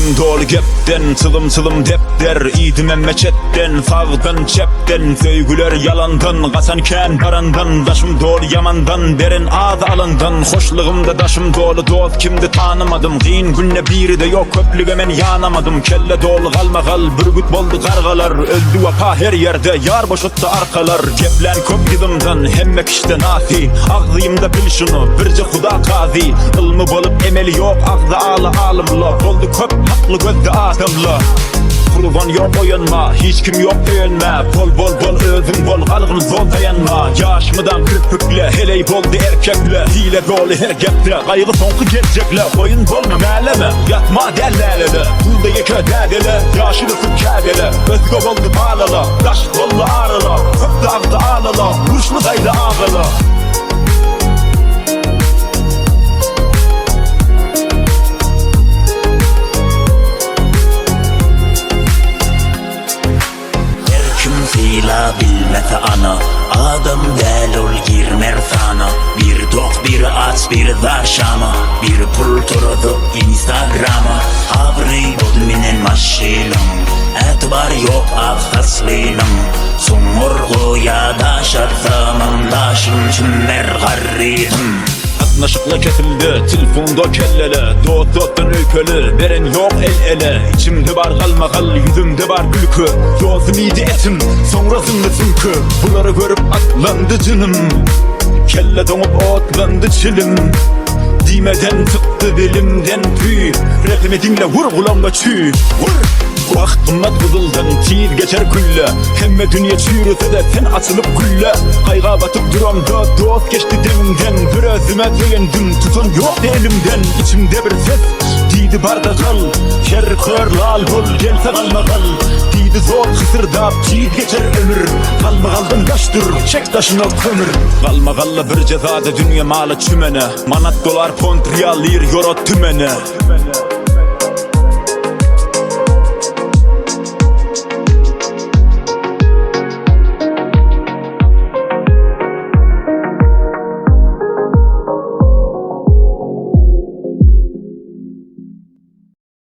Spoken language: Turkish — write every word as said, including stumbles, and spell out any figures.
Gözüm dolu gepten, çılım çılım depter. İdim emmeçetten, savdan çepten. Söygüler yalandan, kasanken barandan. Daşım dolu yamandan, derin ağız alından. Hoşluğumda daşım dolu, dost kimdi tanımadım. Giyin günle biri de yok, köplüge men yanamadım. Kelle dolu kalma kal, bürgüt boldu kargalar. Öldü vaka her yerde, yar boşuttu arkalar. Geplen köp gidimden, hemmek işte nafi. Ağzıyımda bil şunu, birce huda kazi. Ilmı bolup emeli yok, ağzı ağlı alımla. Oldu köp haklı gözde adamla. Kurban yok oyunma, hiç kim yok övünme. Bol bol bol özün bol, kalgın zor dayanma. Yaşmıdan kırpıkle, heley boldu erkekle. Hile dolu her gepte, kaygı sonku gelecekle. Oyun bolma meleme, yatma derlelele. Kulda yeke derdele, yaşını sık kâdele. Özgü boldu bağlala, taş bollu ağrıla. Köp dağdı ağlala, vuruşlu daydı ağrıla. Fila bilmese ana, adam del ol girmer sana. Bir tok bir aç bir zaşama, bir pul turudu Instagram'a. Havri budminin maşilin, etibar yok avsaslinin. Sumur ya da şartsamın daşın çimmer garridim. Naşıkla kesildi, telefonda kellele. Dost dosttan öykölü, veren yok el ele. İçimde var kalma kal, yüzümde var gülkü. Yozum iyiydi etim, sonrasında çünkü. Bunları görüp atlandı canım. Kelle donup otlandı çilim. Dimeden tıktı dilimden tüy. Rapimi dinle vur kulağımda çüy. Vur! Vaktıma kızıldan tiz geçer külle. Hemme dünya çürüse de sen açılıp gülle. Kayga batıp duramda dost geçti demimden. Bir özüme dayandım, tutun yok elimden. İçimde bir ses diydi barda kal. Ker kör lal bul gelse kalma kal. Diydi zor kısırdap tiz geçer ömür. Kalma kaldın taştır, çek taşına kömür. Kalma kalla bir cezada dünya malı çümene. Manat dolar pont riyal lir euro tümene.